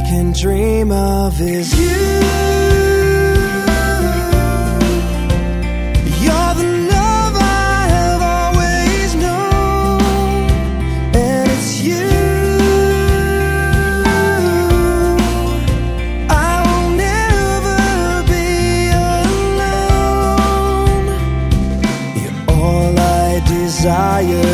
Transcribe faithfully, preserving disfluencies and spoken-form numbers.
can dream of is you. You're the love I have always known, and it's you. I will never be alone. You're all I desire.